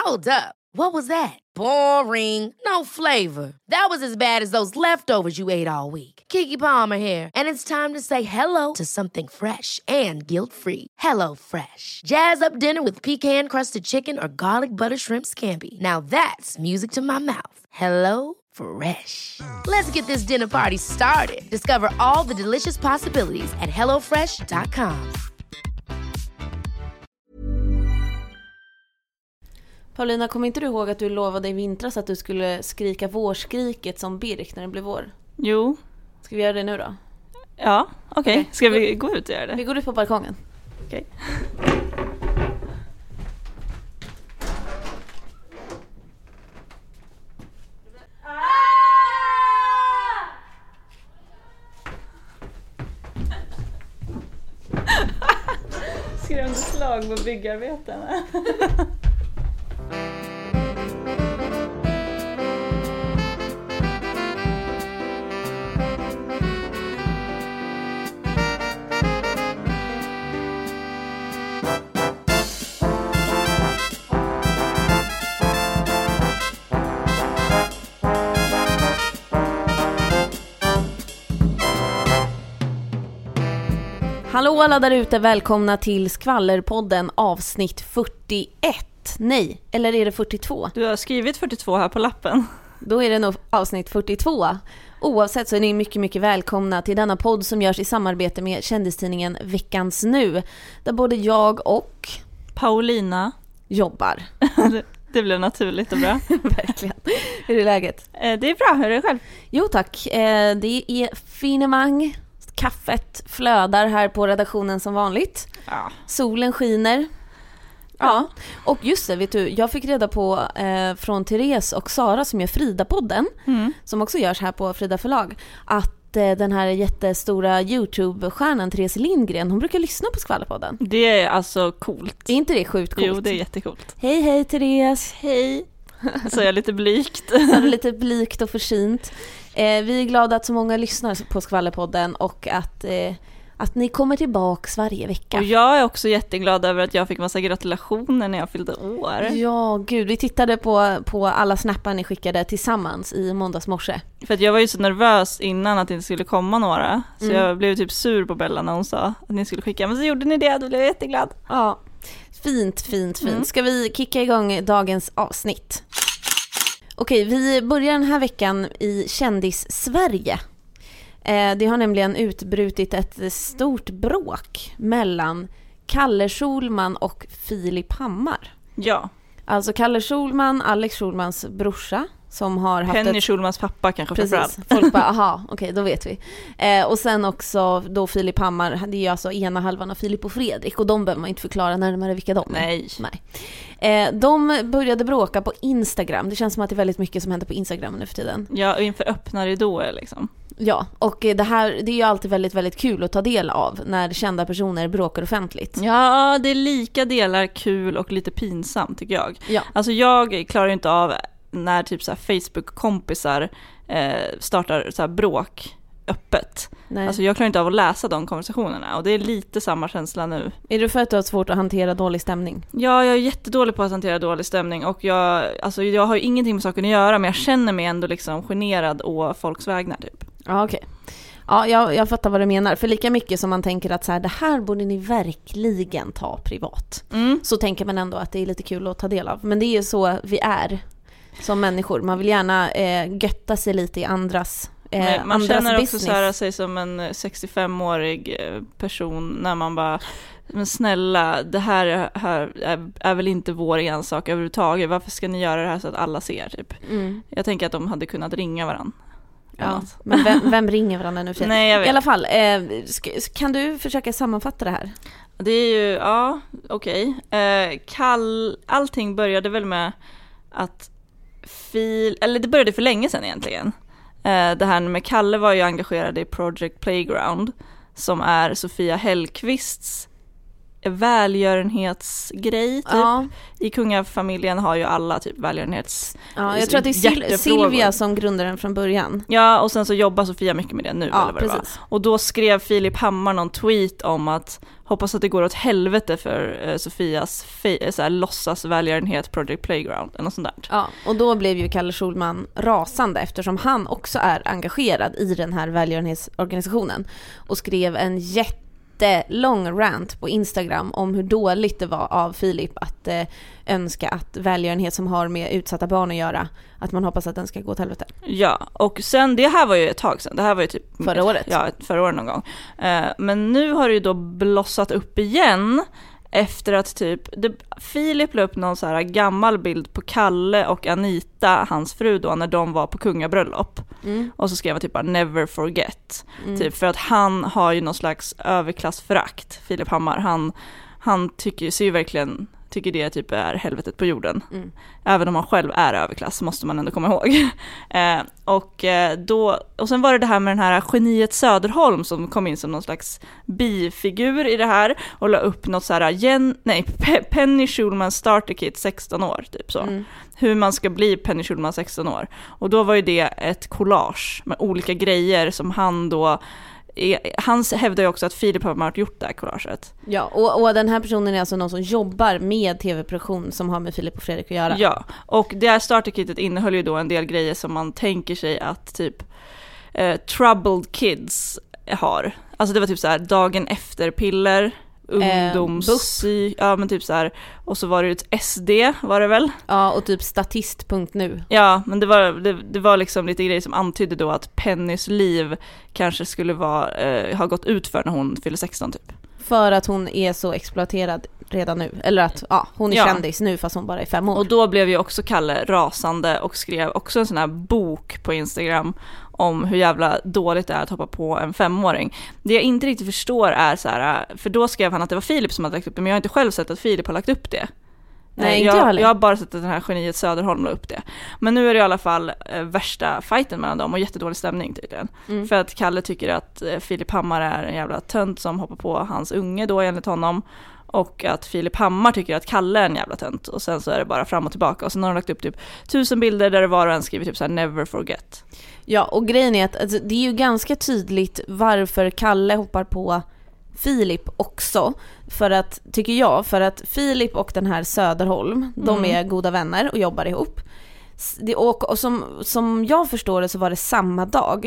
Hold up. What was that? Boring. No flavor. That was as bad as those leftovers you ate all week. Keke Palmer here, and it's time to say hello to something fresh and guilt-free. Hello Fresh. Jazz up dinner with pecan-crusted chicken or garlic butter shrimp scampi. Now that's music to my mouth. Hello Fresh. Let's get this dinner party started. Discover all the delicious possibilities at hellofresh.com. Paulina, kommer inte du ihåg att du lovade i vintras att du skulle skrika vårskriket som Birk när det blev vår? Jo. Ska vi göra det nu då? Ja, okej. Ska vi gå ut och göra det? Vi går ut på balkongen. Okej. Skrämde slag på byggarbetarna. Hallå alla där ute, välkomna till Skvallerpodden avsnitt 41. Nej, eller är det 42? Du har skrivit 42 här på lappen. Då är det nog avsnitt 42. Oavsett så är ni mycket, mycket välkomna till denna podd som görs i samarbete med kändistidningen Veckans Nu. Där både jag och Paulina jobbar. Det blev naturligt och bra. Verkligen. Hur är läget? Det är bra, hur är det själv? Jo tack, det är finemang. Kaffet flödar här på redaktionen som vanligt. Ja. Solen skiner. Ja, och just det, vet du, jag fick reda på från Therese och Sara som gör Frida-podden, som också görs här på Frida förlag, att den här jättestora YouTube-stjärnan Therese Lindgren, hon brukar lyssna på Skvallerpodden. Det är alltså coolt. Är inte det sjukt coolt? Jo, det är jättecoolt. Hej Therese. Hej. Så är jag lite blygt. Så är det lite blygt och försynt. Vi är glada att så många lyssnar på Skvallerpodden och att ni kommer tillbaks varje vecka. Och jag är också jätteglad över att jag fick massa gratulationer när jag fyllde år. Ja, gud. Vi tittade på alla snappar ni skickade tillsammans i måndags morse. För att jag var ju så nervös innan att det inte skulle komma några. Så jag blev typ sur på Bella när hon sa att ni skulle skicka. Men så gjorde ni det, då blev jag jätteglad. Ja, fint. Ska vi kicka igång dagens avsnitt? Okej, vi börjar den här veckan i Kändis-Sverige. Det har nämligen utbrutit ett stort bråk mellan Kalle Schulman och Filip Hammar. Ja. Alltså Kalle Schulman, Alex Schulmans brorsa, som har haft Penny Schulmans pappa kanske. Precis, folk bara, aha, okej, då vet vi. Och sen också då Filip Hammar, det är ju alltså ena halvan av Filip och Fredrik, och de behöver man inte förklara närmare vilka de är. Nej. De började bråka på Instagram. Det känns som att det är väldigt mycket som händer på Instagram nu för tiden. Ja, och inför öppna ridåer liksom. Ja, och det är ju alltid väldigt, väldigt kul att ta del av när kända personer bråkar offentligt. Ja, det är lika delar kul och lite pinsamt tycker jag. Ja. Alltså jag klarar inte av när typ så här Facebook-kompisar startar så här bråk öppet. Nej. Alltså jag klarar inte av att läsa de konversationerna, och det är lite samma känsla nu. Är det för att du har svårt att hantera dålig stämning? Ja, jag är jättedålig på att hantera dålig stämning, och jag har ju ingenting med saken att göra, men jag känner mig ändå liksom generad å folks vägnar typ. Ja, okej. Ja, jag fattar vad du menar. För lika mycket som man tänker att så här, det här borde ni verkligen ta privat. Så tänker man ändå att det är lite kul att ta del av. Men det är ju så vi är som människor. Man vill gärna götta sig lite i andras man känner business. också så här, sig som en 65-årig person när man bara, men snälla, det här är väl inte vår ensak överhuvudtaget. Varför ska ni göra det här så att alla ser typ? Jag tänker att de hade kunnat ringa varandra. Ja, men vem ringer varandra nu? Nej, jag vet. I alla fall, kan du försöka sammanfatta det här? Det är ju, ja, okej. Allting började väl med att det började för länge sedan egentligen. Det här med Kalle var ju engagerad i Project Playground, som är Sofia Hellqvists välgörenhetsgrej typ. Ja. I kungafamiljen har ju alla typ välgörenhets. Ja, jag tror att det är Silvia som grundade den från början. Ja, och sen så jobbar Sofia mycket med det nu, Ja, eller vad det var. precis. Och då skrev Filip Hammar någon tweet om att hoppas att det går åt helvete för Sofias låtsas välgörenhet Project Playground eller något sånt där. Ja, och då blev ju Kalle Schulman rasande eftersom han också är engagerad i den här välgörenhetsorganisationen och skrev en jättelång rant på Instagram om hur dåligt det var av Filip att önska att välgörenhet som har med utsatta barn att göra, att man hoppas att den ska gå åt helvete. Ja, och sen, det här var ju ett tag sedan, det här var ju typ förra året. Ja, förra året någon gång. Men nu har det ju då blossat upp igen efter att typ Filip la upp någon så här gammal bild på Kalle och Anita, hans fru då, när de var på kungabröllop. Och så skrev han typ bara never forget. Typ för att han har ju någon slags överklassförakt, Filip Hammar. Han tycker det typ är helvetet på jorden. Även om han själv är överklass, måste man ändå komma ihåg. Och sen var det här med den här geniet Söderholm som kom in som någon slags bifigur i det här och la upp något så här Penny Schulman starter kit 16 år typ så. Hur man ska bli Penny Schulman 16 år. Och då var ju det ett collage med olika grejer som han då han hävdar ju också att Filip har gjort det här collaget. Ja, och den här personen är alltså någon som jobbar med tv-produktion som har med Filip och Fredrik att göra. Ja, och det här starterkitet innehöll ju då en del grejer som man tänker sig att typ troubled kids har. Alltså det var typ så här dagen efter piller, ja men typ så här, och så var det ett SD var det väl? Ja, och typ statist.nu. Ja, men det var liksom lite grejer som antydde då att Pennys liv kanske skulle ha gått ut för när hon fyller 16 typ. För att hon är så exploaterad redan nu. Eller att hon är kändis nu fast hon bara är 5 år. Och då blev ju också Kalle rasande och skrev också en sån här bok på Instagram om hur jävla dåligt det är att hoppa på en 5-åring. Det jag inte riktigt förstår är så här, för då skrev han att det var Filip som hade lagt upp det, men jag har inte själv sett att Filip har lagt upp det. Nej, jag har bara sett att den här geniet Söderholm la upp det. Men nu är det i alla fall värsta fighten mellan dem och jättedålig stämning tydligen. För att Kalle tycker att Filip Hammar är en jävla tönt som hoppar på hans unge då enligt honom. Och att Filip Hammar tycker att Kalle är en jävla tönt. Och sen så är det bara fram och tillbaka. Och sen har de lagt upp typ 1000 bilder där det var och en skriver typ så här never forget. Ja, och grejen är att alltså, det är ju ganska tydligt varför Kalle hoppar på Filip också. För att Filip och den här Söderholm, de är goda vänner och jobbar ihop. Och som jag förstår det så var det samma dag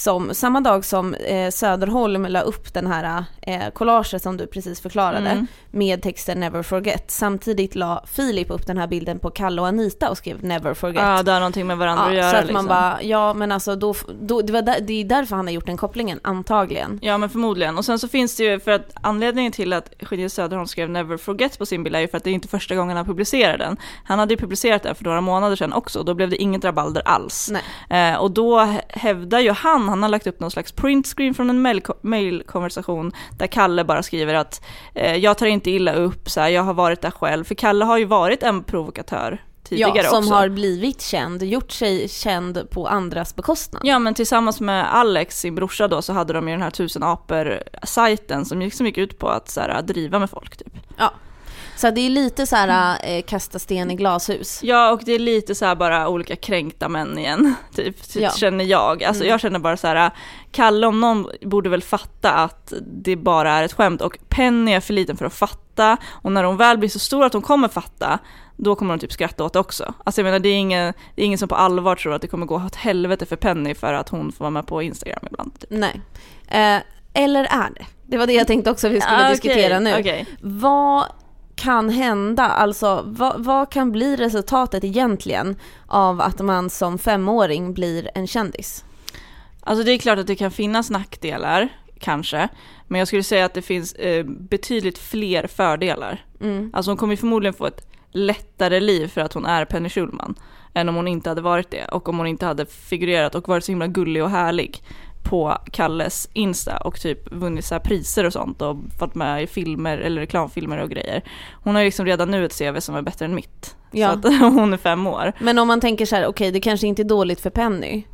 som Söderholm la upp den här collaget som du precis förklarade med texten Never Forget. Samtidigt la Filip upp den här bilden på Kalle och Anita och skrev Never Forget. Ja, det har någonting med varandra att göra. Så att liksom. man bara, ja men alltså det är därför han har gjort den kopplingen, antagligen. Ja, men förmodligen. Och sen så finns det ju, för att anledningen till att Genius Söderholm skrev Never Forget på sin bild är ju för att det är inte första gången han publicerar den. Han hade ju publicerat den för några månader sedan också, och då blev det inget rabalder alls. Och då hävdar ju han har lagt upp någon slags printscreen från en mailkonversation där Kalle bara skriver att jag tar inte illa upp, så här, jag har varit där själv. För Kalle har ju varit en provokatör tidigare också. Som har blivit känd, gjort sig känd på andras bekostnad. Ja, men tillsammans med Alex, sin brorsa då, så hade de ju den här 1000 apor-sajten som gick ut på att så här, driva med folk typ. Ja. Så det är lite så här kasta sten i glashus. Ja, och det är lite så här bara olika kränkta män igen, typ känner jag. Alltså jag känner bara så här, Kalle om någon borde väl fatta att det bara är ett skämt, och Penny är för liten för att fatta, och när hon väl blir så stor att hon kommer fatta, då kommer hon typ skratta åt det också. Alltså jag menar, det är ingen som på allvar tror att det kommer gå åt helvete för Penny för att hon får vara med på Instagram ibland typ. Nej. Eller är det? Det var det jag tänkte också vi skulle diskutera nu. Okay. Vad kan hända? Alltså, vad kan bli resultatet egentligen av att man som 5-åring blir en kändis? Alltså det är klart att det kan finnas nackdelar, kanske. Men jag skulle säga att det finns betydligt fler fördelar. Alltså hon kommer förmodligen få ett lättare liv för att hon är Penny Schulman än om hon inte hade varit det. Och om hon inte hade figurerat och varit så himla gullig och härlig på Kalles Insta och typ vunnit så här priser och sånt och varit med i filmer eller reklamfilmer och grejer. Hon har ju liksom redan nu ett CV som är bättre än mitt. Ja. Så att hon är 5 år. Men om man tänker så här, okej, det kanske inte är dåligt för Penny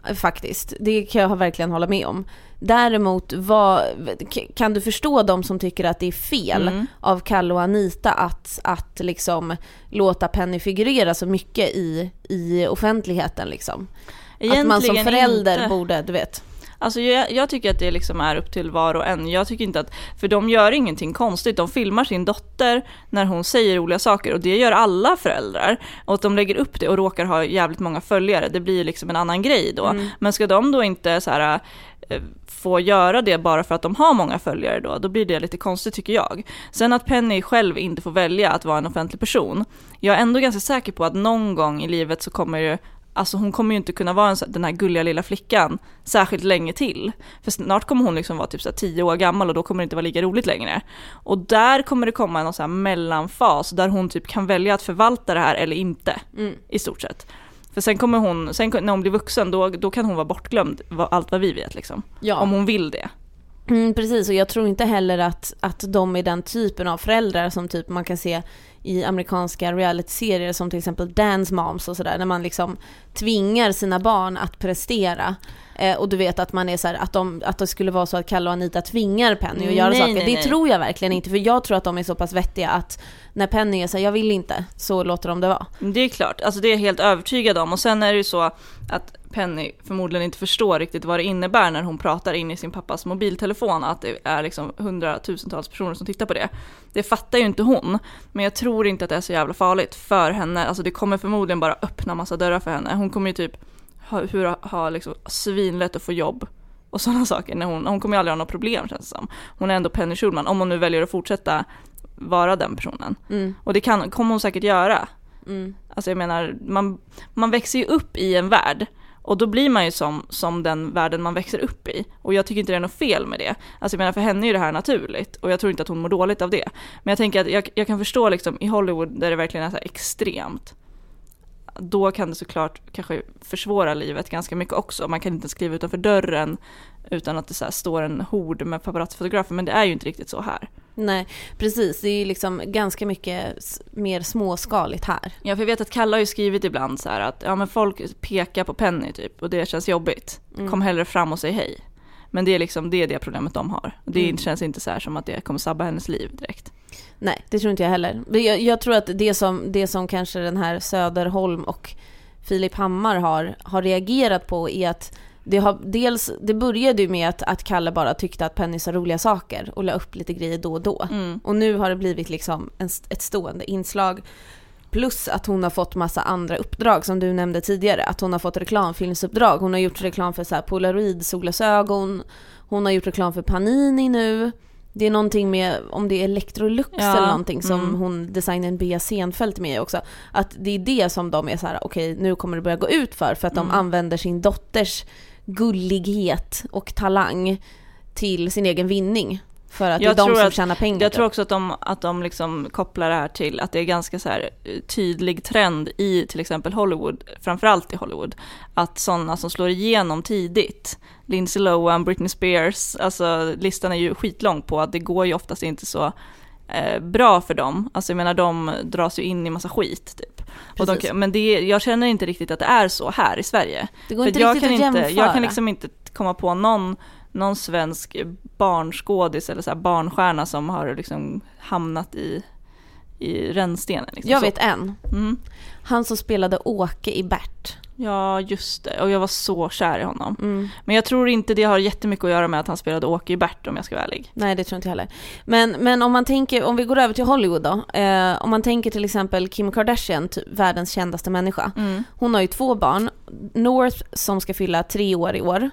faktiskt. Det kan jag verkligen hålla med om. Däremot, kan du förstå de som tycker att det är fel av Kalle och Anita att liksom låta Penny figurera så mycket i offentligheten liksom? Egentligen att man som förälder inte borde, du vet. Alltså jag tycker att det liksom är upp till var och en. Jag tycker inte att, för de gör ingenting konstigt. De filmar sin dotter när hon säger roliga saker, och det gör alla föräldrar. Och att de lägger upp det och råkar ha jävligt många följare, det blir liksom en annan grej då. Men ska de då inte så här få göra det bara för att de har många följare då blir det lite konstigt, tycker jag. Sen att Penny själv inte får välja att vara en offentlig person. Jag är ändå ganska säker på att någon gång i livet så kommer ju, alltså hon kommer ju inte kunna vara den här gulliga lilla flickan särskilt länge till. För snart kommer hon liksom vara typ så här 10 år gammal, och då kommer det inte vara lika roligt längre. Och där kommer det komma en sån här mellanfas där hon typ kan välja att förvalta det här eller inte, i stort sett. För sen när hon blir vuxen, då kan hon vara bortglömd, allt vad vi vet liksom. Ja. Om hon vill det. Precis, och jag tror inte heller att de är den typen av föräldrar som typ man kan se i amerikanska reality-serier som till exempel Dance Moms och sådär, när man liksom tvingar sina barn att prestera. Och du vet att man är så här, att det skulle vara så att Kalle och Anita tvingar Penny att göra saker. Det tror jag verkligen inte, för jag tror att de är så pass vettiga att när Penny är så här, jag vill inte, så låter de det vara. Det är klart, alltså det är helt övertygad om. Och sen är det ju så att Penny förmodligen inte förstår riktigt vad det innebär när hon pratar in i sin pappas mobiltelefon, att det är liksom 100,000-tals personer som tittar på det. Det fattar ju inte hon, men jag tror inte att det är så jävla farligt för henne. Alltså det kommer förmodligen bara öppna massa dörrar för henne. Hon kommer ju typ ha liksom svinlätt att få jobb och sådana saker. När hon kommer ju aldrig ha något problem, känns det som. Hon är ändå Penny Schulman, om hon nu väljer att fortsätta vara den personen. Och det kommer hon säkert göra. Alltså jag menar, man växer ju upp i en värld, och då blir man ju som den världen man växer upp i. Och jag tycker inte det är något fel med det. Alltså jag menar, för henne är ju det här naturligt, och jag tror inte att hon mår dåligt av det. Men jag tänker att jag kan förstå liksom, i Hollywood där det verkligen är så här extremt, då kan det såklart kanske försvåra livet ganska mycket också. Man kan inte skriva utanför dörren utan att det så här står en hord med paparazzi-fotografer, men det är ju inte riktigt så här. Nej, precis. Det är ju liksom ganska mycket mer småskaligt här. Ja, för jag vet att Kalle har ju skrivit ibland så här att ja, men folk pekar på Penny typ, och det känns jobbigt. Kom hellre fram och säg hej. Men det är liksom det problemet de har. Och det känns inte så här som att det kommer sabba hennes liv direkt. Nej, det tror inte jag heller. Jag tror att det som kanske den här Söderholm och Filip Hammar har reagerat på är att det började ju med att Kalle bara tyckte att Penny sa roliga saker och la upp lite grejer då och då. Och nu har det blivit liksom ett stående inslag. Plus att hon har fått massa andra uppdrag som du nämnde tidigare. Att hon har fått reklamfilmsuppdrag. Hon har gjort reklam för så här Polaroid-solglasögon. Hon har gjort reklam för Panini nu. Det är någonting med, om det är Electrolux eller någonting som hon, designern Bea Senfeldt med också. Att det är det som de är så här, okej, nu kommer det börja gå ut för att de använder sin dotters gullighet och talang till sin egen vinning. För att det är de som tjänar pengar. Jag tror också att de liksom kopplar det här till att det är ganska så här tydlig trend i till exempel Hollywood, framförallt i Hollywood, att sådana som slår igenom tidigt, Lindsay Lohan, Britney Spears, alltså listan är ju skitlång på att det går ju oftast inte så bra för dem. Alltså jag menar, de dras ju in i massa skit typ. Och men jag känner inte riktigt att det är så här i Sverige. Det går inte riktigt att jämföra. Jag kan liksom inte komma på någon svensk barnskådis eller så här barnstjärna som har liksom hamnat i rännstenen. Liksom. Jag vet en. Han som spelade Åke i Bert. Ja, just det. Och jag var så kär i honom. Men jag tror inte det har jättemycket att göra med att han spelade Åke i Bert, om jag ska vara ärlig. Nej, det tror inte jag heller. Men om vi går över till Hollywood då. Om man tänker till exempel Kim Kardashian, typ världens kändaste människa. Hon har ju 2 barn. North som ska fylla 3 år i år.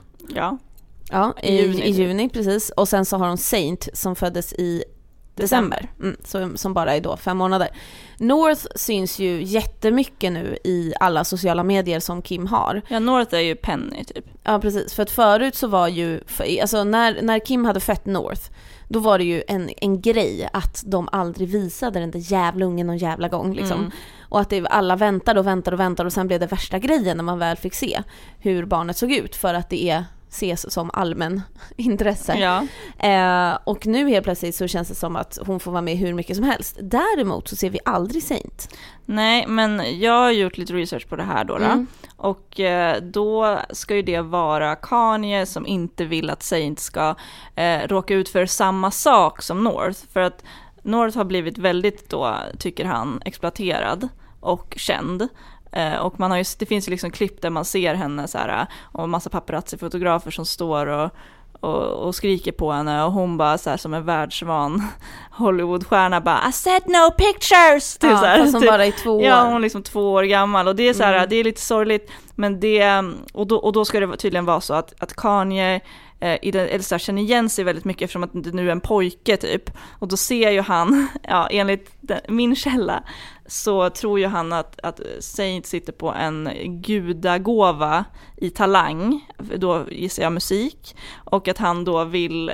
Ja, i juni, precis. Och sen så har hon Saint som föddes i december. Som bara är då 5 månader. North syns ju jättemycket nu i alla sociala medier som Kim har. Ja, North är ju Penny typ. Ja, precis. För att förut så var ju, alltså när Kim hade fött North, då var det ju en grej att de aldrig visade den där jävla ungen någon jävla gång liksom. Och att alla väntade och sen blev det värsta grejen när man väl fick se hur barnet såg ut, för att det är ses som allmän intresse. Ja. Och nu helt plötsligt så känns det som att hon får vara med hur mycket som helst. Däremot så ser vi aldrig Saint. Nej, men jag har gjort lite research på det här då. Och då ska ju det vara Kanye som inte vill att Saint ska råka ut för samma sak som North. För att North har blivit väldigt då, tycker han, exploaterad och känd. Och det finns ju liksom klipp där man ser henne så här, och massa paparazzi-fotografer som står och skriker på henne, och hon bara så här, som en världsvan Hollywoodstjärna bara I said no pictures typ, ja, så här, fast hon bara är 2 år. Ja, hon är liksom 2 år gammal, och det är så här, det är lite sorgligt, men det och då ska det tydligen vara så att Kanye känner igen sig väldigt mycket eftersom att det nu är en pojke typ, och då ser ju han, enligt min källa så tror ju han att Saint sitter på en gudagåva i talang, då gissar jag musik, och att han då vill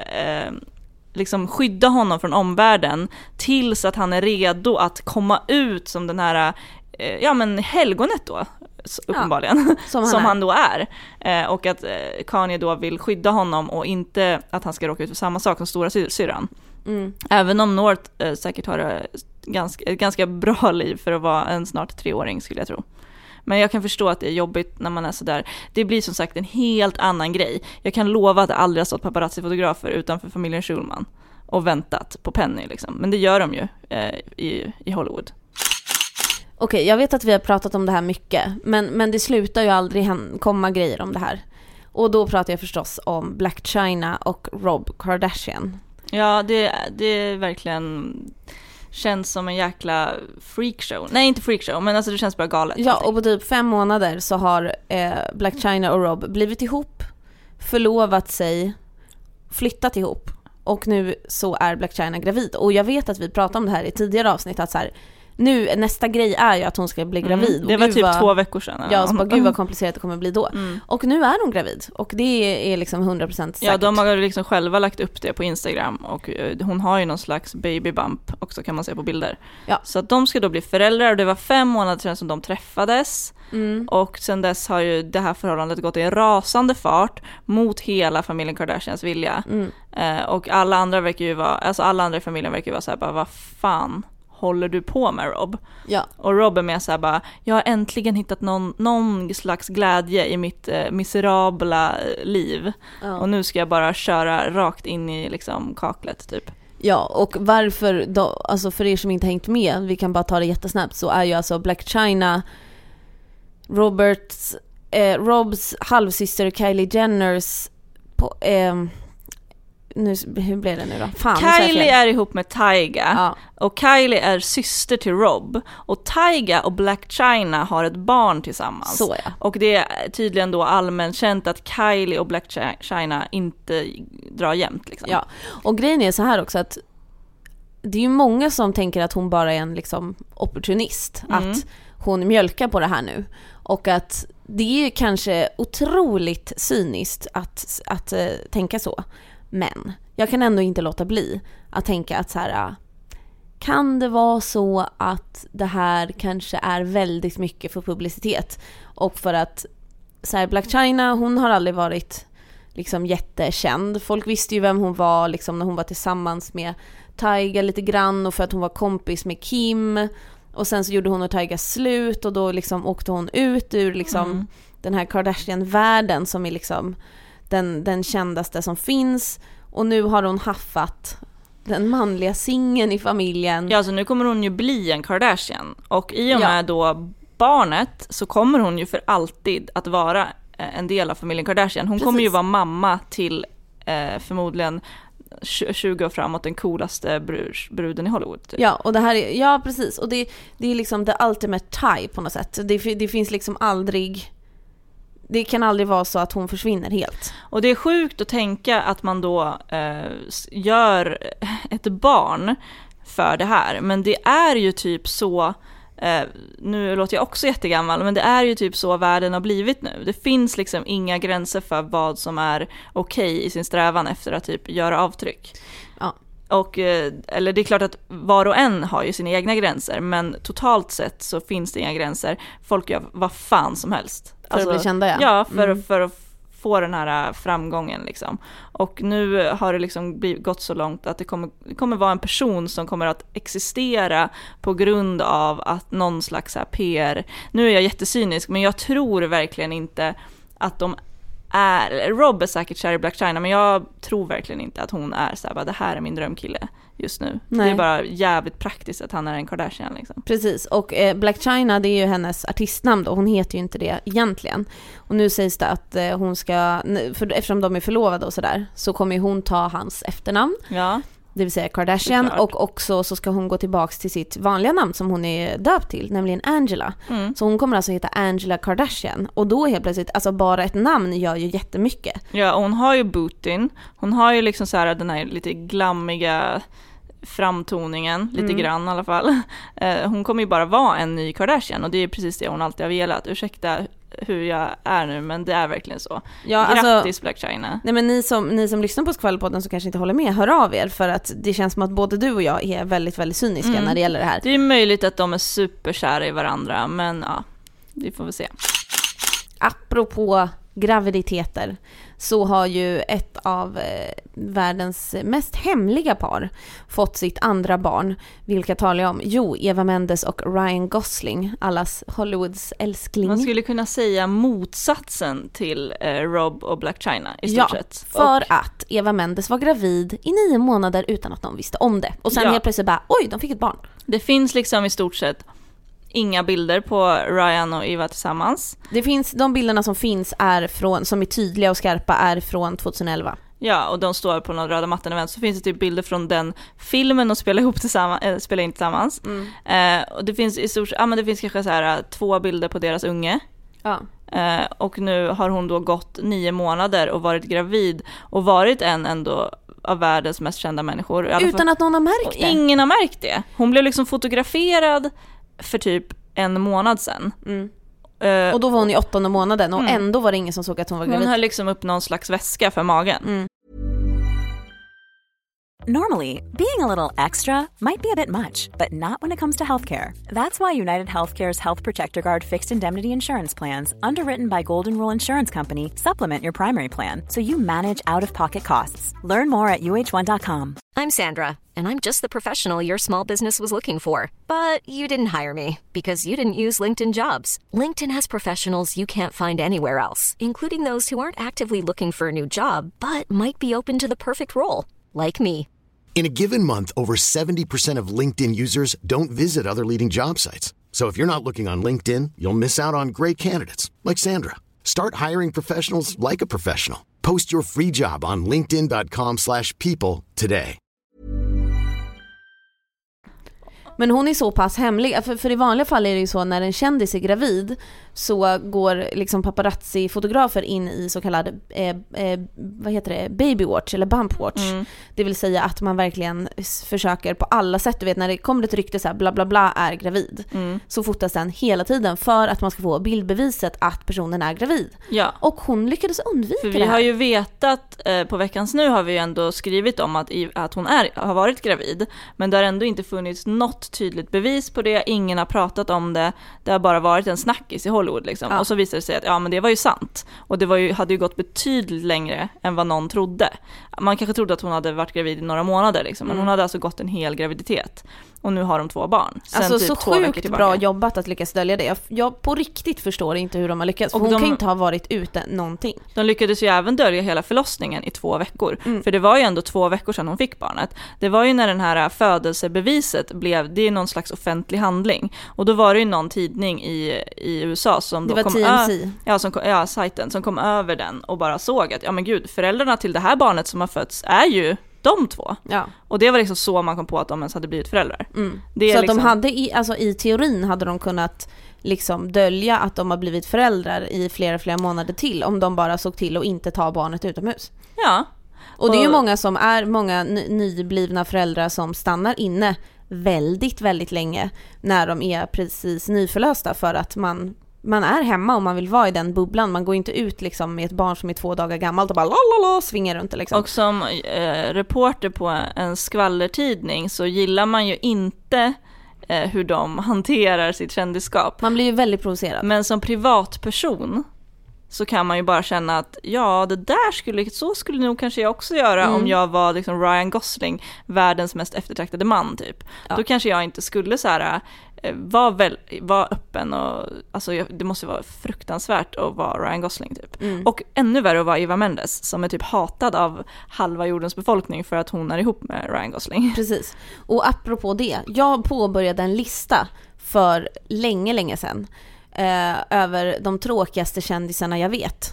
liksom skydda honom från omvärlden tills att han är redo att komma ut som den här helgonet då, uppenbarligen, som han då är. Och att Kanye då vill skydda honom och inte att han ska råka ut för samma sak som stora syrran. Även om North säkert har ett ganska bra liv för att vara en snart 3-åring, skulle jag tro. Men jag kan förstå att det är jobbigt när man är så där. Det blir som sagt en helt annan grej. Jag kan lova att det aldrig har stått paparazzi-fotografer utanför familjen Schulman och väntat på Penny liksom. Men det gör de ju i Hollywood. Okej, jag vet att vi har pratat om det här mycket, men det slutar ju aldrig komma grejer om det här. Och då pratar jag förstås om Blac Chyna och Rob Kardashian. Ja, det är verkligen känns som en jäkla freakshow. Nej, inte freakshow, men alltså det känns bara galet. Ja, och på typ 5 månader så har Blac Chyna och Rob blivit ihop, förlovat sig, flyttat ihop. Och nu så är Blac Chyna gravid. Och jag vet att vi pratade om det här i tidigare avsnitt, att så här, nu nästa grej är ju att hon ska bli gravid. Det var typ 2 veckor sedan. Ja, så bara, gud vad komplicerat det kommer bli då. Och nu är hon gravid. Och det är liksom 100% säkert. Ja, de har liksom själva lagt upp det på Instagram. Och hon har ju någon slags baby bump också, kan man se på bilder. Ja. Så att de ska då bli föräldrar. Och det var 5 månader sedan som de träffades. Och sen dess har ju det här förhållandet gått i en rasande fart mot hela familjen Kardashians vilja. Och alla andra verkar ju vara, alltså alla andra i familjen verkar ju vara så här, bara, vad fan håller du på med, Rob? Ja. Och Rob är med så här bara, jag har äntligen hittat någon slags glädje i mitt miserabla liv. Ja. Och nu ska jag bara köra rakt in i liksom kaklet typ. Ja, och varför då, alltså för er som inte hängt med, vi kan bara ta det jättesnabbt, så är ju alltså Blac Chyna Robs halvsyster Kylie Jenners hur blev det nu då? Fan, Kylie är ihop med Tyga. Ja. Och Kylie är syster till Rob. Och Tyga och Blac Chyna har ett barn tillsammans. Så, ja. Och det är tydligen då allmänt känt att Kylie och Blac Chyna inte drar jämnt liksom. Ja, och grejen är så här också, att det är ju många som tänker att hon bara är en liksom opportunist. Att hon mjölkar på det här nu. Och att det är kanske otroligt cyniskt att tänka så. Men jag kan ändå inte låta bli att tänka att så här, kan det vara så att det här kanske är väldigt mycket för publicitet, och för att så här, Blac Chyna, hon har aldrig varit liksom jättekänd. Folk visste ju vem hon var liksom när hon var tillsammans med Tyga lite grann, och för att hon var kompis med Kim, och sen så gjorde hon och Tyga slut, och då liksom åkte hon ut ur liksom den här Kardashian-världen som är liksom den kändaste som finns, och nu har hon haffat den manliga singeln i familjen. Ja, så nu kommer hon ju bli en Kardashian, och i och med då barnet så kommer hon ju för alltid att vara en del av familjen Kardashian. Hon kommer ju vara mamma till förmodligen 20 år framåt den coolaste bruden i Hollywood typ. Ja, och det här är, ja precis, och det är liksom the ultimate tie på något sätt. Det finns liksom aldrig, det kan aldrig vara så att hon försvinner helt. Och det är sjukt att tänka att man då gör ett barn för det här. Men det är ju typ så, nu låter jag också jättegammal, men det är ju typ så världen har blivit nu. Det finns liksom inga gränser för vad som är okej i sin strävan efter att typ göra avtryck. Ja. Och, eller det är klart att var och en har ju sina egna gränser, men totalt sett så finns det inga gränser. Folk gör vad fan som helst. För att bli kända, ja. Ja, för att få den här framgången liksom. Och nu har det liksom gått så långt att det kommer vara en person som kommer att existera på grund av att någon slags här PR. Nu är jag jättecynisk, men jag tror verkligen inte att de är, Rob är säkert kär i Blac Chyna, men jag tror verkligen inte att hon är så här, bara, det här är min drömkille just nu. Nej. Det är bara jävligt praktiskt att han är en Kardashian liksom. Precis, och Blac Chyna, det är ju hennes artistnamn då, hon heter ju inte det egentligen. Och nu sägs det att hon ska, eftersom de är förlovade och sådär, så kommer hon ta hans efternamn. Ja. Det vill säga Kardashian, och också så ska hon gå tillbaks till sitt vanliga namn som hon är döpt till, nämligen Angela. Så hon kommer alltså heta Angela Kardashian, och då helt plötsligt, alltså bara ett namn gör ju jättemycket. Ja, och hon har ju bootin, hon har ju liksom så här den här lite glammiga framtoningen, lite grann i alla fall. Hon kommer ju bara vara en ny Kardashian, och det är precis det hon alltid har velat. Ursäkta hur jag är nu, men det är verkligen så. Ja, grattis alltså, Blac Chyna. Nej, men ni som lyssnar på Skvallerpodden som kanske inte håller med, hör av er, för att det känns som att både du och jag är väldigt, väldigt cyniska när det gäller det här. Det är möjligt att de är superkära i varandra, men ja, det får vi se. Apropå graviditeter, så har ju ett av världens mest hemliga par fått sitt andra barn. Vilka talar jag om? Jo, Eva Mendes och Ryan Gosling, allas Hollywoods älskling. Man skulle kunna säga motsatsen till Rob och Blac Chyna i stort sett. För att Eva Mendes var gravid i 9 månader utan att någon visste om det. Och sen helt plötsligt bara, oj, de fick ett barn. Det finns liksom i stort sett inga bilder på Ryan och Eva tillsammans. Det finns, de bilderna som finns är från, som är tydliga och skarpa, är från 2011. Ja, och de står på någon röda mattan-event, så finns det typ bilder från den filmen och spelar in tillsammans. Och det finns i stort, men det finns kanske så här 2 bilder på deras unge. Ja. Och nu har hon då gått 9 månader och varit gravid och varit en ändå av världens mest kända människor. Utan att någon har märkt det. Ingen har märkt det. Hon blev liksom fotograferad för typ 1 månad sedan. Och då var hon i 8:e månaden och ändå var det ingen som såg att hon var gravid. Hon höll liksom upp någon slags väska för magen. Normally, being a little extra might be a bit much, but not when it comes to healthcare. That's why United Healthcare's Health Protector Guard fixed indemnity insurance plans, underwritten by Golden Rule Insurance Company, supplement your primary plan so you manage out-of-pocket costs. Learn more at uh1.com. I'm Sandra, and I'm just the professional your small business was looking for. But you didn't hire me because you didn't use LinkedIn Jobs. LinkedIn has professionals you can't find anywhere else, including those who aren't actively looking for a new job, but might be open to the perfect role, like me. In a given month, over 70% of LinkedIn users don't visit other leading job sites. So if you're not looking on LinkedIn, you'll miss out on great candidates like Sandra. Start hiring professionals like a professional. Post your free job on linkedin.com/people today. Men hon är så pass hemlig, för i vanliga fall är det ju så när en kändis är gravid så går liksom paparazzi-fotografer in i så kallad vad heter det, baby watch eller bump watch. Det vill säga att man verkligen försöker på alla sätt, du vet när det kommer ett rykte så här bla bla bla är gravid, så fotas den hela tiden för att man ska få bildbeviset att personen är gravid. Ja. Och hon lyckades undvika för det här. Vi har ju vetat, på veckans nu har vi ju ändå skrivit om att hon har varit gravid, men det har ändå inte funnits något tydligt bevis på det. Ingen har pratat om det. Det har bara varit en snackis i Hollywood liksom. Och så visade det sig att men det var ju sant. Och det hade ju gått betydligt längre än vad någon trodde. Man kanske trodde att hon hade varit gravid i några månader liksom. Men hon hade alltså gått en hel graviditet. Och nu har de 2 barn. Sen alltså typ så 2 veckor sjukt tillbaka. bra jobbat att lyckas dölja det. Jag på riktigt förstår inte hur de har lyckats. För hon kan inte ha varit ute någonting. De lyckades ju även dölja hela förlossningen i 2 veckor. För det var ju ändå 2 veckor sedan hon fick barnet. Det var ju när den här födelsebeviset blev, det är någon slags offentlig handling. Och då var det ju någon tidning i USA som det då var kom sajten som kom över den och bara såg att men gud, föräldrarna till det här barnet som har fötts är ju de 2. Ja. Och det var liksom så man kom på att de ens hade blivit föräldrar. Det är så liksom... att de hade i teorin hade de kunnat liksom dölja att de har blivit föräldrar i flera månader till om de bara såg till att inte ta barnet utomhus. Ja. Och det är ju många nyblivna föräldrar som stannar inne väldigt, väldigt länge när de är precis nyförlösta för att man är hemma och man vill vara i den bubblan. Man går inte ut liksom med ett barn som är 2 dagar gammalt och bara lalala, svingar runt det liksom. Och som reporter på en skvallertidning så gillar man ju inte hur de hanterar sitt kändisskap. Man blir ju väldigt provocerad. Men som privatperson så kan man ju bara känna att ja, så skulle nog kanske jag också göra om jag var liksom Ryan Gosling, världens mest eftertraktade man typ. Då kanske jag inte skulle så här vara öppen och alltså det måste vara fruktansvärt att vara Ryan Gosling typ. Och ännu värre att vara Eva Mendes som är typ hatad av halva jordens befolkning för att hon är ihop med Ryan Gosling. Precis. Och apropå det, jag påbörjade en lista för länge sedan över de tråkigaste kändisarna jag vet.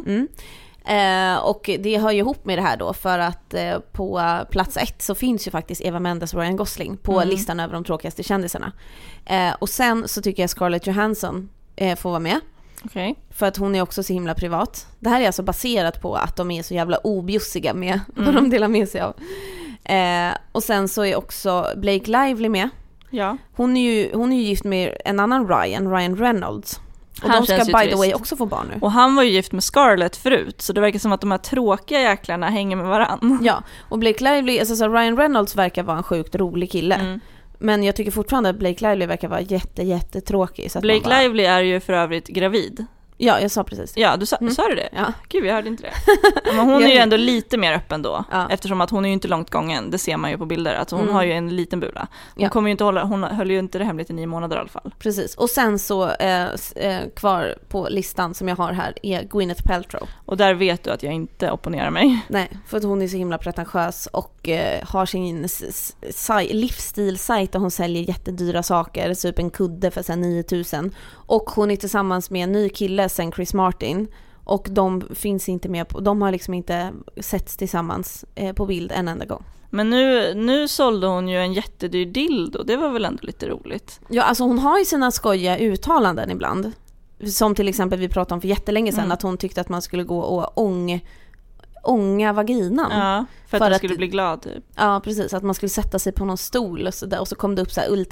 Och det hör ju ihop med det här då, för att på plats 1 så finns ju faktiskt Eva Mendes och Ryan Gosling på listan över de tråkigaste kändisarna. Och sen så tycker jag Scarlett Johansson får vara med. Okay. För att hon är också så himla privat. Det här är alltså baserat på att de är så jävla objussiga med vad de delar med sig av. Och sen så är också Blake Lively med. Ja. Hon är ju gift med en annan Ryan Reynolds. Och han de ska by the way också få barn nu. Och han var ju gift med Scarlett förut, så det verkar som att de här tråkiga jäklarna hänger med varann. Ja, och Blake Lively, alltså så Ryan Reynolds verkar vara en sjukt rolig kille. Men jag tycker fortfarande att Blake Lively verkar vara jättetråkig. Blake Lively är ju för övrigt gravid. Ja, jag sa precis. Ja, du sa du det? Ja. Gud, jag hörde inte det. Men hon är ju ändå lite mer öppen då. Ja. Eftersom att hon är ju inte långt gången. Det ser man ju på bilder. Att hon har ju en liten bula. Hon höll ju inte det hemligt i 9 månader i alla fall. Precis. Och sen så kvar på listan som jag har här är Gwyneth Paltrow. Och där vet du att jag inte opponerar mig. Nej, för att hon är så himla pretentiös och har sin livsstilsajt där hon säljer jättedyra saker. Typ en kudde för 9,000. Och hon är tillsammans med en ny kille sen Chris Martin, och de finns inte med på, de har liksom inte setts tillsammans på bild en enda gång. Men nu sålde hon ju en jättedyr dildo, det var väl ändå lite roligt. Ja, alltså hon har ju sina skojiga uttalanden ibland. Som till exempel vi pratade om för jättelänge sedan, att hon tyckte att man skulle gå och ånga vaginan. Ja, för att hon skulle bli glad typ. Ja, precis, att man skulle sätta sig på någon stol och så där, och så kom det upp så här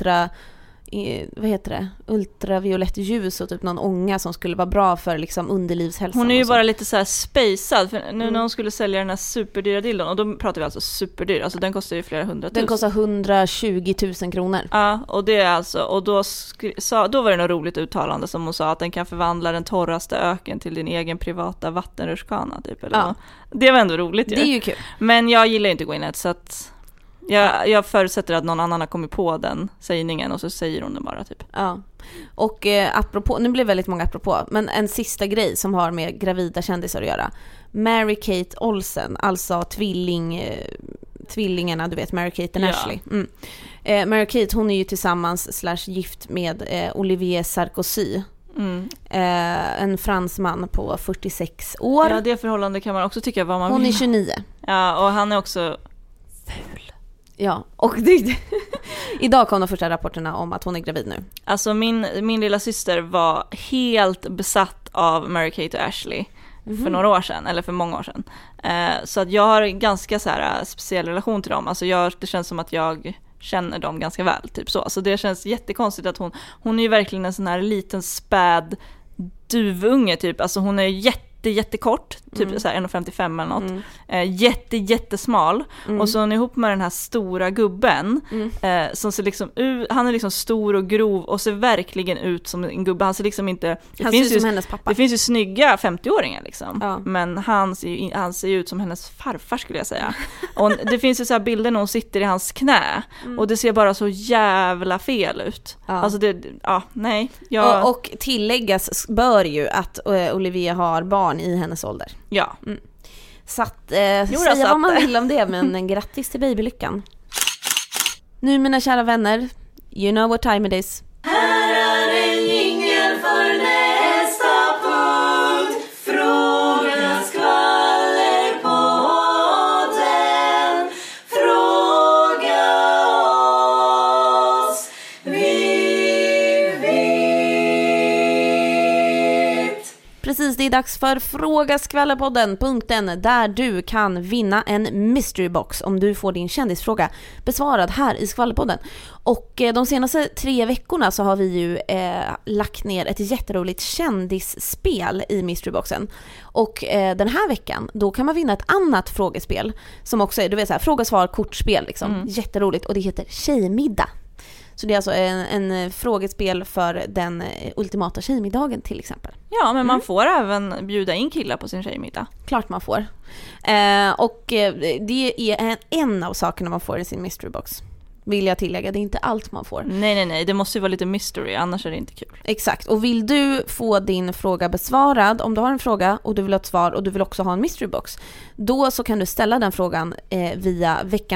ultraviolett ljus och typ någon ånga som skulle vara bra för liksom underlivshälsan. Hon är ju bara lite så här spacad, för nu när hon skulle sälja den här superdyra dildon, och då pratar vi alltså superdyr, alltså den kostar ju flera 100 000. Den kostar 120 000 kronor. Ja, och det är alltså, och då var det något roligt uttalande som hon sa, att den kan förvandla den torraste öken till din egen privata vattenrutschkana typ, eller vad. Det var ändå roligt ju. Det är ju kul. Men jag gillar inte Gwyneth, så att jag förutsätter att någon annan har kommit på den sägningen och så säger hon det bara typ. Ja. Och apropå, nu blir väldigt många apropå, men en sista grej som har med gravida kändisar att göra. Mary-Kate Olsen, alltså tvillingarna, du vet, Mary-Kate och Ashley. Mary-Kate, hon är ju tillsammans / gift med Olivier Sarkozy. En fransman på 46 år. Ja, det förhållande kan man också tycka vad man vill. Hon är 29. Ja, och han är också ful. Ja, och idag kom de första rapporterna om att hon är gravid nu. Alltså min lilla syster var helt besatt av Mary-Kate och Ashley för några år sedan, eller för många år sedan. Så att jag har en ganska så här speciell relation till dem. Alltså det känns som att jag känner dem ganska väl, typ så. Så det känns jättekonstigt att hon är ju verkligen en sån här liten späd duvunge typ. Alltså hon är jättekort, typ så här 1,55 eller något. Jättesmal. Och så är hon ihop med den här stora gubben som ser liksom han är liksom stor och grov och ser verkligen ut som en gubbe. Han ser liksom inte, han ser ut som hennes pappa. Det finns ju snygga 50-åringar liksom. Men han ser ju ut som hennes farfar, skulle jag säga. Och det finns ju så här bilder när hon sitter i hans knä och det ser bara så jävla fel ut. Alltså nej. Och tilläggas bör ju att Olivia har barn i hennes ålder. Ja. Så att säga vad man vill om det, men grattis till babylyckan. Nu, mina kära vänner, you know what time it is. Här är en jingel för nästa punkt. Fråga skvallerpodden. Fråga oss. Vi vet. Precis, det är dags för Fråga skvallerpodden, punkten där du kan vinna en mystery box om du får din kändisfråga besvarad här i skvallerpodden. Och de senaste 3 veckorna så har vi ju lagt ner ett jätteroligt kändisspel i mysteryboxen. Och den här veckan, då kan man vinna ett annat frågespel som också är, du vet, så här, fråga, svar, kortspel liksom. Jätteroligt, och det heter Tjejmiddag. Så det är alltså en frågespel för den ultimata tjejmiddagen till exempel. Ja, men man får även bjuda in killar på sin tjejmiddag. Klart man får. Och det är en av sakerna man får i sin mystery box. Vill jag tillägga, det är inte allt man får. Nej, det måste ju vara lite mystery, annars är det inte kul. Exakt, och vill du få din fråga besvarad, om du har en fråga och du vill ha ett svar och du vill också ha en mystery box, då så kan du ställa den frågan via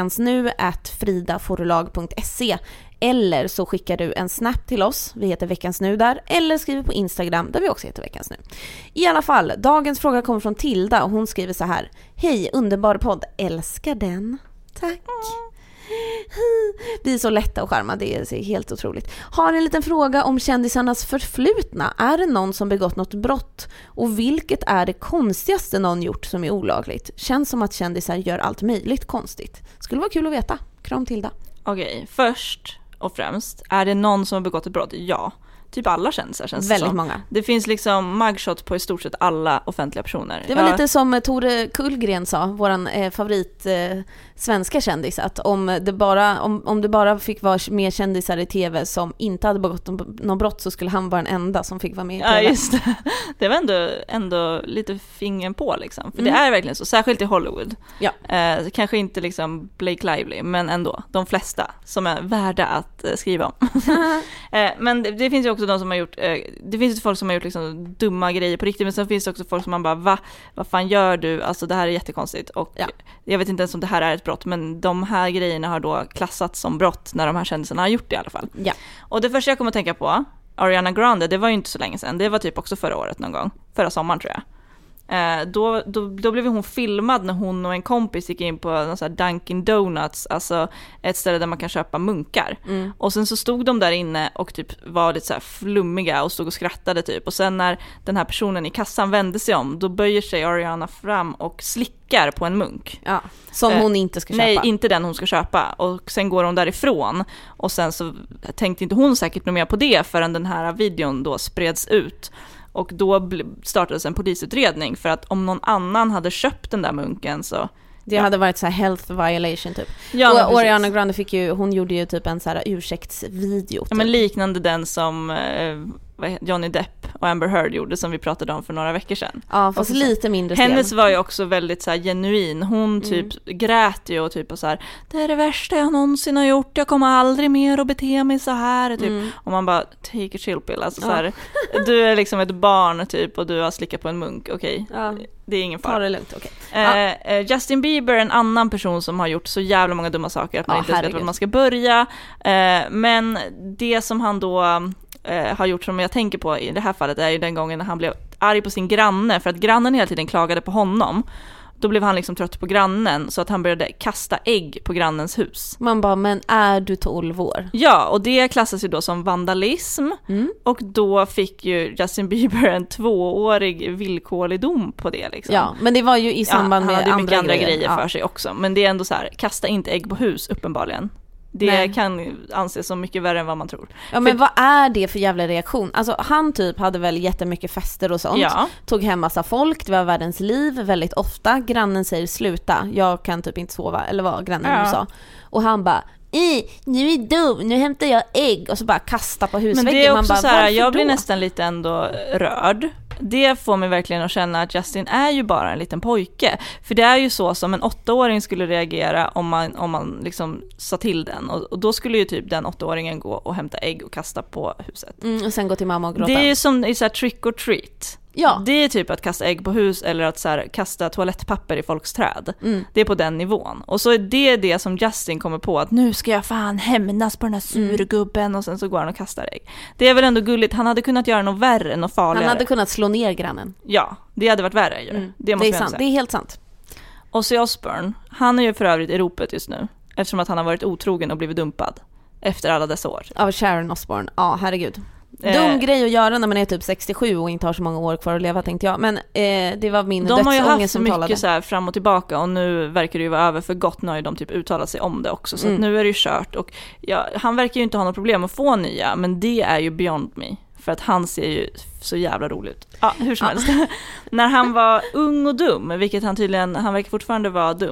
veckansnu@fridaforlag.se, eller så skickar du en snap till oss, vi heter Veckansnu där, eller skriver på Instagram där vi också heter Veckansnu. I alla fall, dagens fråga kommer från Tilda och hon skriver så här: hej, underbar podd, älskar den. Tack. Vi är så lätta och charma, det är helt otroligt. Har en liten fråga om kändisarnas förflutna. Är det någon som begått något brott? Och vilket är det konstigaste någon gjort som är olagligt? Känns som att kändisar gör allt möjligt konstigt. Skulle vara kul att veta. Kram Tilda. Okej, först och främst, är det någon som har begått ett brott? Ja. Typ alla kändisar känns det väldigt som. Många. Det finns liksom mugshot på i stort sett alla offentliga personer. Det var lite som Tore Kullgren sa, våran favorit svenska kändis, att om det bara fick vara mer kändisar i tv som inte hade begått någon brott, så skulle han vara den enda som fick vara med i tv. Ja, just det. Det var ändå lite fingern på liksom. För det är verkligen så, särskilt i Hollywood. Ja. Kanske inte liksom Blake Lively, men ändå de flesta som är värda att skriva om. Men det finns ju också de som har gjort, det finns ju folk som har gjort liksom dumma grejer på riktigt, men sen finns det också folk som man bara, vad fan gör du? Alltså det här är jättekonstigt, och jag vet inte ens om det här är ett brott, men de här grejerna har då klassats som brott när de här kändisarna har gjort det i alla fall. Ja. Och det första jag kommer att tänka på, Ariana Grande, det var ju inte så länge sedan, det var typ också förra året någon gång, förra sommaren tror jag. Då blev hon filmad när hon och en kompis gick in på någon sån här Dunkin Donuts, alltså ett ställe där man kan köpa munkar. Och sen så stod de där inne och typ var lite så här flummiga och stod och skrattade typ. Och sen när den här personen i kassan vände sig om, då böjer sig Ariana fram och slickar på en munk. Ja, som hon inte ska köpa. Nej, inte den hon ska köpa. Och sen går hon därifrån. Och sen så tänkte inte hon säkert något mer på det förrän den här videon då spreds ut. Och då startades en polisutredning för att om någon annan hade köpt den där munken så... Det hade varit så här health violation typ. Ja, och Ariana Grande hon gjorde ju typ en så här ursäktsvideo. Typ. Ja, men liknande den som Johnny Depp och Amber Heard gjorde, som vi pratade om för några veckor sedan. Ja, fast lite mindre stel. Hennes var ju också väldigt så här genuin. Hon typ grät ju och typ och så här: det är det värsta jag någonsin har gjort. Jag kommer aldrig mer att bete mig så här typ. Och man bara, take a chill pill, alltså så här, du är liksom ett barn typ och du har slickat på en munk. Okej. Ja. Det är ingen fara. Ta det lugnt, okej. Justin Bieber är en annan person som har gjort så jävla många dumma saker att man inte vet var man ska börja. Men det som han då har gjort, som jag tänker på i det här fallet, är ju den gången när han blev arg på sin granne för att grannen hela tiden klagade på honom. Då blev han liksom trött på grannen så att han började kasta ägg på grannens hus. Man bara, men är du 12 år? Ja, och det klassas ju då som vandalism. Och då fick ju Justin Bieber en 2-årig villkorlig dom på det liksom. Ja, men det var ju i samband med andra grejer för sig också. Men det är ändå så här, kasta inte ägg på hus uppenbarligen. Det kan anses som mycket värre än vad man tror. Ja, men vad är det för jävla reaktion? Alltså han typ hade väl jättemycket fester och sånt. Ja. Tog hem massa folk, det var världens liv väldigt ofta. Grannen säger sluta, jag kan typ inte sova. Eller vad grannen nu sa. Och han bara, nu är dum, nu hämtar jag ägg. Och så bara kasta på husväggen. Men det är också man bara, så här, jag blir nästan lite ändå rörd. Det får mig verkligen att känna att Justin är ju bara en liten pojke. För det är ju så som en 8-åring skulle reagera om man liksom sa till den. Och då skulle ju typ den 8-åringen gå och hämta ägg och kasta på huset. Och sen gå till mamma och gråta. Det är ju som i så här trick or treat. Ja. Det är typ att kasta ägg på hus eller att så här, kasta toalettpapper i folks träd. Det är på den nivån. Och så är det som Justin kommer på, att nu ska jag fan hämnas på den här surgubben, och sen så går han och kastar ägg. Det är väl ändå gulligt. Han hade kunnat göra något värre, något farligare. Han hade kunnat slå ner grannen. Ja, det hade varit värre ju. Det måste det är sant, det är helt sant. Ozzy Osbourne, han är ju för övrigt i ropet just nu, eftersom att han har varit otrogen och blivit dumpad efter alla dessa år. Av Sharon Osbourne, ja herregud. Dum grej att göra när man är typ 67 och inte har så många år kvar att leva, tänkte jag. Men det var min dödsunge som talade. De har ju haft så mycket så här fram och tillbaka, och nu verkar det ju vara över för gott. Nu har ju de typ uttalat sig om det också. Så att nu är det ju kört. Och han verkar ju inte ha något problem att få nya, men det är ju beyond me. För att han ser ju så jävla rolig ut. Ja, hur som helst. När han var ung och dum, vilket han verkar fortfarande vara dum.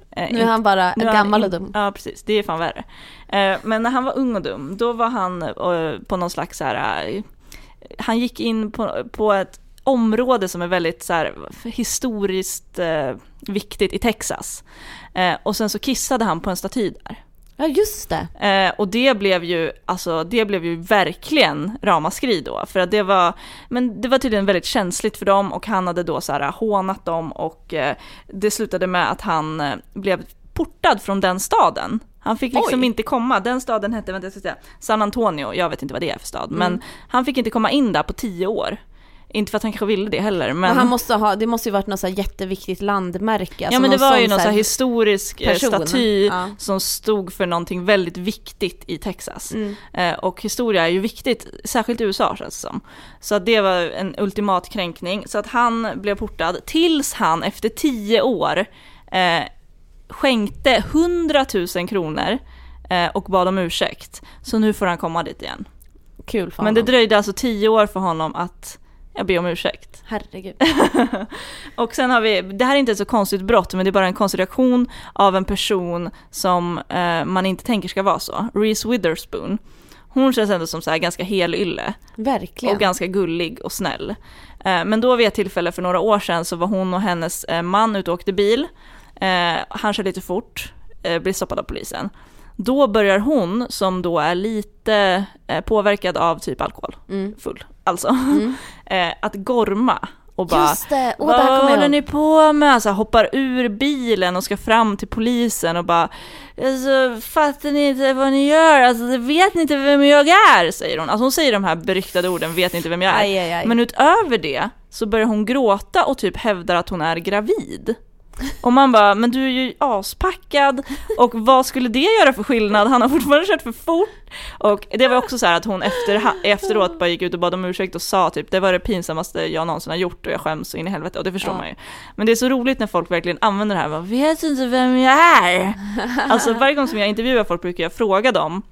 Nu är han bara gammal och dum. Ja, precis. Det är fan värre. Men när han var ung och dum, då var han på någon slags så här... Han gick in på ett område som är väldigt så här, historiskt viktigt i Texas. Och sen så kissade han på en staty där. Ja, just det. Och det blev ju verkligen ramaskri då, för att det var tydligen väldigt känsligt för dem, och han hade då så här hånat dem, och det slutade med att han blev portad från den staden. Han fick liksom inte komma. Den staden hette, San Antonio. Jag vet inte vad det är för stad, men han fick inte komma in där på 10 år. Inte för att han kanske ville det heller, men det måste ju varit något så här jätteviktigt landmärke. Ja, men det var ju någon så här historisk staty som stod för någonting väldigt viktigt i Texas. Och historia är ju viktigt, särskilt i USA, känns det som. Så att det var en ultimat kränkning. Så att han blev portad tills han efter 10 år skänkte 100 000 kronor och bad om ursäkt. Så nu får han komma dit igen. Kul för Men honom. det dröjde alltså 10 år för honom att jag ber om ursäkt. Herregud. Och sen har vi, det här är inte ett så konstigt brott, men det är bara en konstig reaktion av en person som man inte tänker ska vara så. Reese Witherspoon. Hon känns ändå som så här ganska helylle. Verkligen. Och ganska gullig och snäll. Men då vid ett tillfälle för några år sedan så var hon och hennes man ute och åkte bil. Han kör lite fort, blir stoppad av polisen. Då börjar hon, som då är lite påverkad av typ alkohol, full alltså, att gorma och bara, just det. vad håller ni på med? Alltså, hoppar ur bilen och ska fram till polisen och bara, alltså, fattar ni inte vad ni gör? Alltså, vet ni inte vem jag är? Säger hon. Alltså, hon säger de här beryktade orden, vet ni inte vem jag är? Aj. Men utöver det så börjar hon gråta och typ hävdar att hon är gravid. Och man bara, men du är ju aspackad, och vad skulle det göra för skillnad? Han har fortfarande kört för fort. Och det var också så här att hon efteråt bara gick ut och bad om ursäkt och sa typ, det var det pinsammaste jag någonsin har gjort och jag skäms så in i helvete, och det förstår man ju. Men det är så roligt när folk verkligen använder det här, bara, vet inte vem jag är? Alltså varje gång som jag intervjuar folk brukar jag fråga dem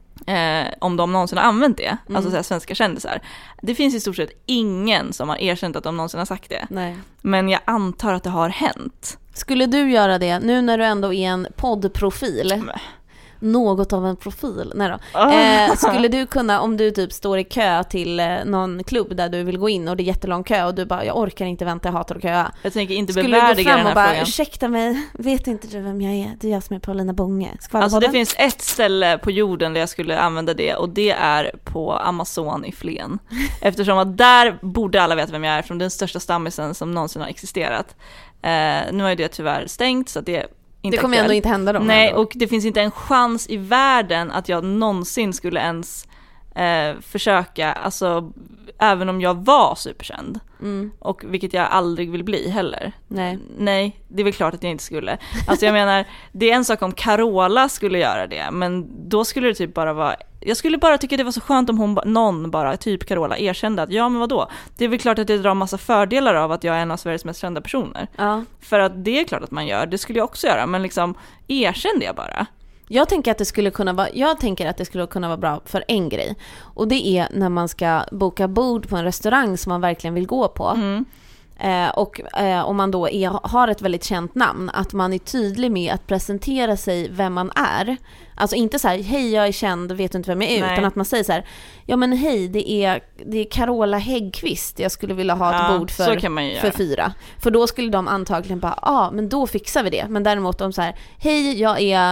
om de någonsin har använt det, alltså så här, svenska kändisar. Det finns i stort sett ingen som har erkänt att de någonsin har sagt det. Nej. Men jag antar att det har hänt. Skulle du göra det nu när du ändå är en poddprofil? Något av en profil. Nej då. Skulle du kunna, om du typ står i kö till någon klubb där du vill gå in och det är jättelång kö och du bara, jag orkar inte vänta, jag hatar att köa. Jag tänker inte bevärdiga den här frågan. Bara, ursäkta mig, vet inte du vem jag är? Det är jag som är Paulina Bonge. Alltså det finns ett ställe på jorden där jag skulle använda det, och det är på Amazon i Flen. Eftersom att där borde alla veta vem jag är, från den största stammisen som någonsin har existerat. Nu har ju det tyvärr stängt, så att det kommer ändå inte hända då. Nej, och det finns inte en chans i världen att jag någonsin skulle ens försöka, alltså även om jag var superkänd. Och vilket jag aldrig vill bli heller. Nej, det är väl klart att jag inte skulle. Alltså jag menar, det är en sak om Carola skulle göra det, men då skulle det typ bara vara, jag skulle bara tycka det var så skönt om någon bara, typ Carola, erkände att ja, men vadå? Det är väl klart att det drar massa fördelar av att jag är en av Sveriges mest kända personer. Ja. För att det är klart att man gör, det skulle jag också göra, men liksom erkänn det bara. Jag tänker att det skulle kunna vara bra för en grej. Och det är när man ska boka bord på en restaurang som man verkligen vill gå på. Och om man då har ett väldigt känt namn, att man är tydlig med att presentera sig vem man är. Alltså inte så här, hej jag är känd, vet du inte vem jag är? Nej. Utan att man säger så här, ja men hej, det är Carola Häggkvist, jag skulle vilja ha ett bord för 4. För då skulle de antagligen bara, men då fixar vi det. Men däremot de så här, hej jag är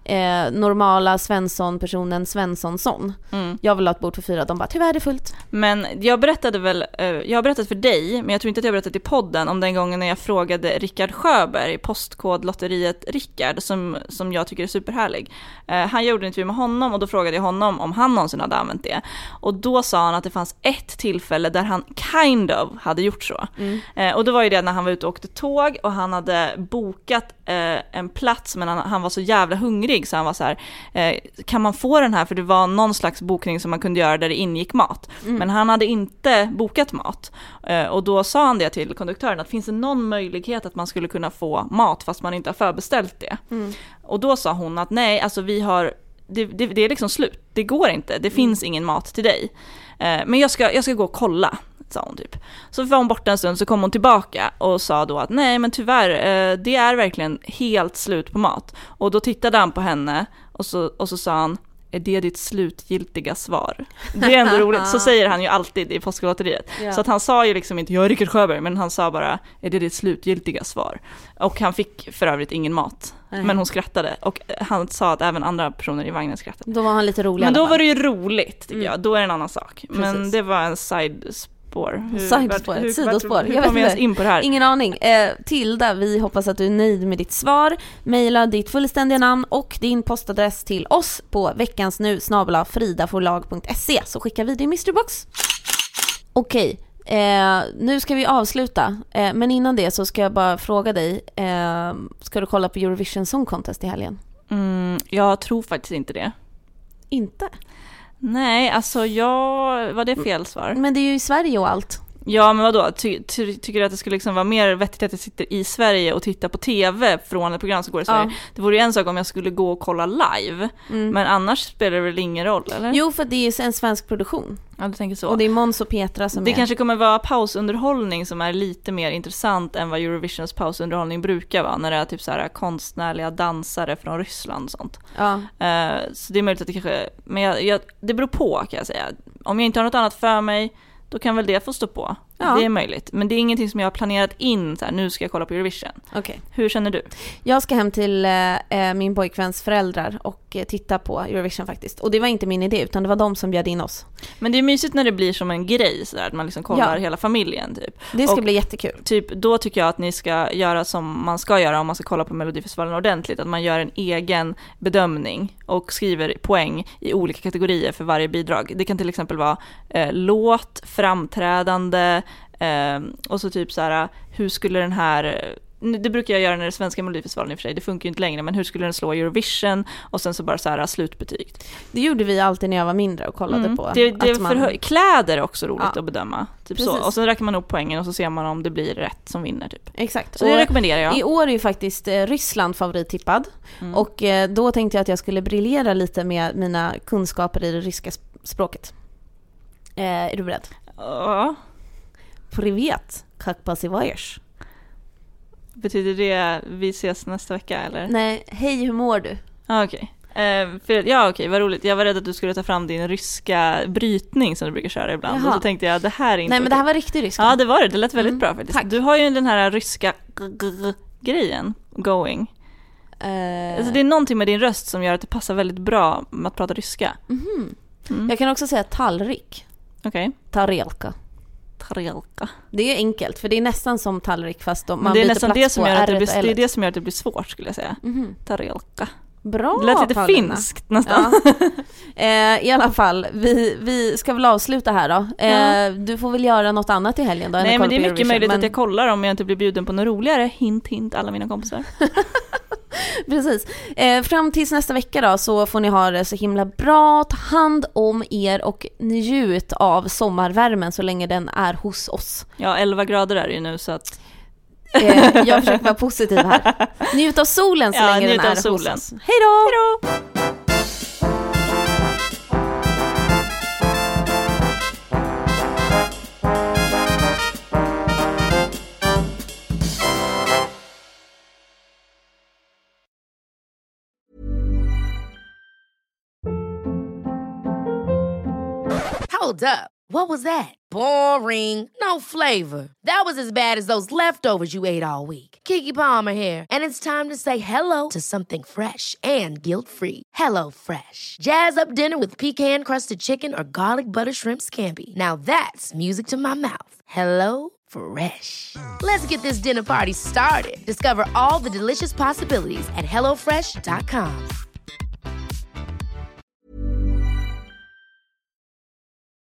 normala Svensson-personen Svenssonsson. Jag vill ha ett bord för 4. De bara, tyvärr det är fullt. Men jag har berättat för dig, men jag tror inte att jag har berättat i podden om den gången när jag frågade Rickard Sjöberg i postkodlotteriet Rickard, som jag tycker är superhärlig. Han gjorde en intervju med honom, och då frågade jag honom om han någonsin hade använt det. Och då sa han att det fanns ett tillfälle där han kind of hade gjort så. Och då var ju det när han var ute och åkte tåg, och han hade bokat en plats, men han var så jävla hungrig. Så han var så här, kan man få den här? För det var någon slags bokning som man kunde göra där det ingick mat. Men han hade inte bokat mat. Och då sa han det till konduktören, att finns det någon möjlighet att man skulle kunna få mat fast man inte har förbeställt det? Och då sa hon att nej, alltså vi har, det är liksom slut. Det går inte, det finns ingen mat till dig. Men jag ska gå och kolla. sa hon typ. Så var hon borta en stund, så kom hon tillbaka och sa då att nej men tyvärr, det är verkligen helt slut på mat. Och då tittade han på henne och så sa han, är det ditt slutgiltiga svar? Det är ändå roligt, så säger han ju alltid i Påsklotteriet. Ja. Så att han sa ju liksom inte, jag är Rickard Sjöberg, men han sa bara, är det ditt slutgiltiga svar? Och han fick för övrigt ingen mat. Men hon skrattade, och han sa att även andra personer i vagnen skrattade. Då var han lite rolig. Men då var det ju roligt, tycker jag. Då är det en annan sak. Precis. Men det var en sidospår. Sidospår. Jag vet inte. In på det här? Ingen aning. Tilda, vi hoppas att du är nöjd med ditt svar. Maila ditt fullständiga namn och din postadress till oss på veckansnu@fridaforlag.se, så skickar vi din mysterybox. Okej. Nu ska vi avsluta, men innan det så ska jag bara fråga dig, ska du kolla på Eurovision Song Contest i helgen? Jag tror faktiskt inte det. Inte? Nej, alltså var det fel svar? Men det är ju i Sverige och allt. Ja, men vadå? Tycker du att det skulle liksom vara mer vettigt att jag sitter i Sverige och tittar på tv från ett program som går i Sverige? Ja. Det vore ju en sak om jag skulle gå och kolla live. Men annars spelar det väl ingen roll, eller? Jo, för det är en svensk produktion. Ja, du tänker så. Och det är Måns och Petra som det kanske kommer vara pausunderhållning som är lite mer intressant än vad Eurovisions pausunderhållning brukar vara, när det är typ så här konstnärliga dansare från Ryssland och sånt. Ja. Så det är möjligt att det kanske... Men det beror på, kan jag säga. Om jag inte har något annat för mig, då kan väl det få stå på. Ja. Det är möjligt. Men det är ingenting som jag har planerat in så här, nu ska jag kolla på Eurovision. Okay. Hur känner du? Jag ska hem till min pojkväns föräldrar och titta på Eurovision faktiskt. Och det var inte min idé, utan det var de som bjöd in oss. Men det är mysigt när det blir som en grej så där, att man liksom kollar hela familjen typ. Det ska bli jättekul. Typ, då tycker jag att ni ska göra som man ska göra om man ska kolla på Melodifestivalen ordentligt. Att man gör en egen bedömning och skriver poäng i olika kategorier för varje bidrag. Det kan till exempel vara låt, framträdande, och så typ så här, hur skulle den här, det brukar jag göra när det är svenska Melodifestivalen i och för sig, det funkar ju inte längre, men hur skulle den slå Eurovision, och sen så bara så här slutbetyg. Det gjorde vi alltid när jag var mindre och kollade på. Kläder är också roligt att bedöma, typ så. Och så räknar man upp poängen och så ser man om det blir rätt som vinner typ. Exakt. Så det rekommenderar jag. I år är ju faktiskt Ryssland favorittippad, och då tänkte jag att jag skulle briljera lite med mina kunskaper i det ryska språket. Är du beredd? Ja. Привет, как позываешь? Betyder det vi ses nästa vecka, eller? Nej, hej, hur mår du? Okej. Okej, vad roligt. Jag var rädd att du skulle ta fram din ryska brytning som du brukar köra ibland. Jaha. Och så tänkte jag, det här är inte... Nej, men det här var riktigt ryska. Ja, det var det. Det lät väldigt bra faktiskt. Tack. Du har ju den här ryska grejen, going. Alltså, det är någonting med din röst som gör att det passar väldigt bra med att prata ryska. Jag kan också säga tallrik. Okej. Tarelka. Det är enkelt, för det är nästan som tallrik, fast man det är byter nästan plats det som på gör att det är det som gör att det blir svårt, skulle jag säga. Tarelka. Bra. Det lät lite finskt nästan. Ja. I alla fall, vi ska väl avsluta här då. Du får väl göra något annat i helgen då. Nej, men det är mycket möjligt att jag kollar om jag inte blir bjuden på något roligare. Hint, hint, alla mina kompisar. Precis. Fram tills nästa vecka då, så får ni ha det så himla bra. Ta hand om er och njut av sommarvärmen så länge den är hos oss. Ja, 11 grader är det ju nu, så att... jag försöker vara positiv här. Njut av solen så länge den är hos oss. Hej då! Hold up. What was that? Boring. No flavor. That was as bad as those leftovers you ate all week. Keke Palmer here, and it's time to say hello to something fresh and guilt-free. Hello Fresh. Jazz up dinner with pecan-crusted chicken or garlic butter shrimp scampi. Now that's music to my mouth. Hello Fresh. Let's get this dinner party started. Discover all the delicious possibilities at hellofresh.com.